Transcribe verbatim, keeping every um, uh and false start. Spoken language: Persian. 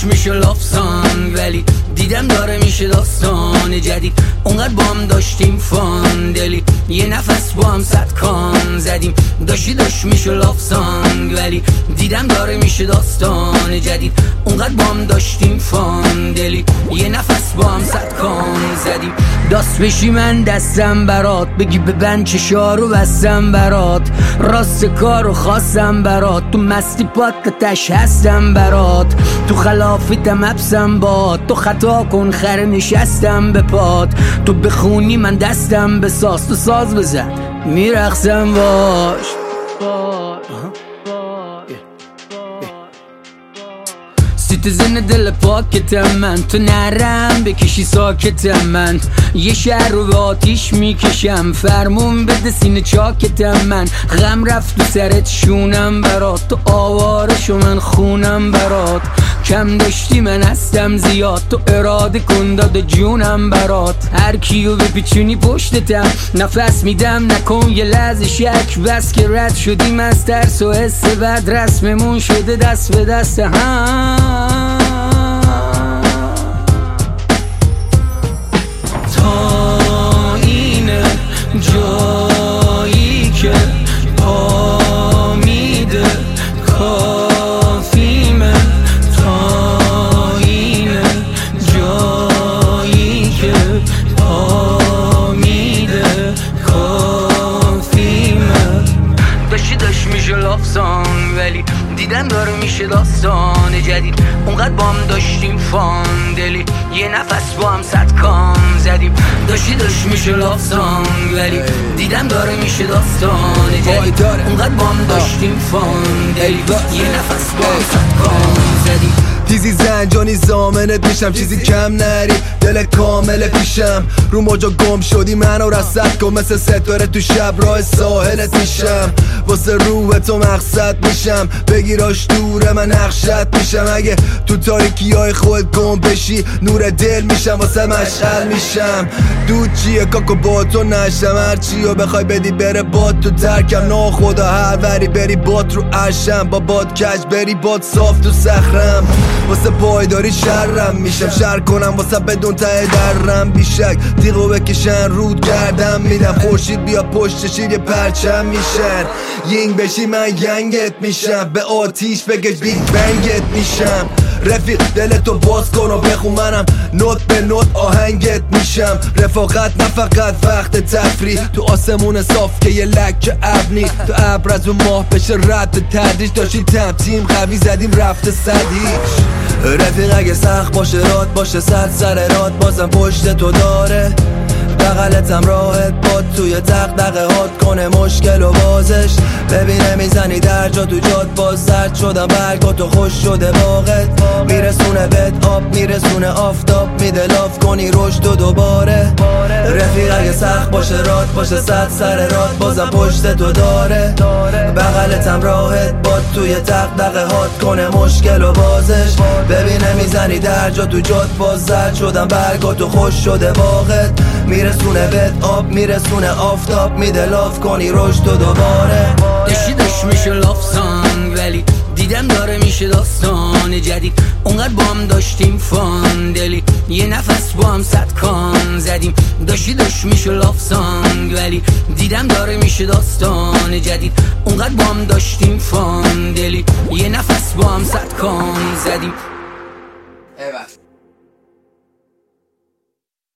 داشت میشه لافسان، ولی دیدم داره میشه داستان جدید. اونقدر با هم داشتیم فان دلی، یه نفس با هم صد کان زدیم. داشتی داشت میشه لافسان، ولی دیدم داره میشه داستان جدید. اونقدر با هم داشتیم فان دلی، یه نفس با هم صد کان زدیم. داست بشی من دستم برات، بگی ببند چشارو بستم برات. راست کارو خواستم برات، تو مستی پاتش هستم برات. تو خلافیتم حبسم باد، تو خطا کن خره نشستم به پات. تو بخونی من دستم بساز، تو ساز بزن میرقصم باش. سیتیزن دل پاکتم من، تو نرم بکشی ساکتم من. یه شهر رو به آتیش میکشم، فرمون بده سینه چاکتم من. غم رفت تو سرت شونم برات، تو آوارشو من خونم برات. کم داشتی من هستم زیاد، تو اراده کن داده جونم برات. هر کیو بپیچونی پشتتم، نفس میدم نکن یه لحظه شک. بس که رد شدیم از ترس و حس بد، رسممون شده دست به دست هم. تا اینه جایی که پا میده کافیمه. تا اینه جایی که پا میده کافیمه. داشتی داشت میشه لافسان، ولی دیدم داره میشه داستان جدید. اونقدر با هم داشتیم فان دلی، یه نفس با هم صد کان زدیم. داشتی داشت میشه لافسان، ولی دیدم داره میشه داستان جدید. اونقدر با هم داشتیم فان دلی، یه نفس با هم صد کان زدیم. تیزی زنجانی زامنت میشم، چیزی کم نری دل کامل پیشم. رو موجا گم شدی منو رصد کن، مثل ستاره تو شب راه ساحلت میشم. واسه روح تو مقصد میشم، بگیراش دوره من نقشت میشم. اگه تو تاریکی های خود گم بشی، نور دل میشم واسه مشعل میشم. دود چیه کاکو با تو نشم، هرچیو بخوای بدی بره باد تو ترکم. نا خدا هر وری بری باد رو عشم، با باد کج بری باد صاف تو صخرم. واسه پایداری شرم میشم، شر کنم واسه بدون ته درم. بیشک تیغو بکشن رود گردم میدم، خورشید بیا پشت شیر یه پرچم میشن. یینگ بشی من ینگت میشم، به آتیش بگش بیگ بنگت میشم. رفیق دلتو باز کن و بخون، منم نوت به نوت آهنگت میشم. رفاقت نه فقط وقت تفریح، تو آسمون صاف که یه لکه ابنی. تو ابر از اون ماه بشه رد تدریج، داشتیم تیم قوی زدیم رفته صدیش. رفیق اگه سخت باشه راد باشه صد سر راد، بازم پشت تو داره. بغلتم راحت باد توی دغدغه هات کنه مشکل و بازش. ببینه میزنی در جا تو جاد، باز زرد شدم برگاتو خوش شده باغت. میرسونه بهت آب میرسونه آفتاب، میده لاف کنی رشد و دوباره. رفیق اگه سخت باشه راد باشه صد سر راد، بازم پشت تو داره. بغلتم راحت باد توی دغدغه هات کنه مشکل و بازش. ببینه میزنی در جا تو جاد، باز زرد شدم برگاتو خوش شده باغت. میرسونه بهت آب میرسونه آفتاب، میده لاف کنی رشد و دوباره. داشتی داشت میشه لافسان، ولی دیدم داره میشه داستان جدید. اونقدر با هم داشتیم فان دلی، یه نفس با هم صد کان زدیم. داشتی داشت میشه لافسان، ولی دیدم داره میشه داستان جدید. اونقدر با هم داشتیم فان دلی، یه نفس با هم صد کان زدیم.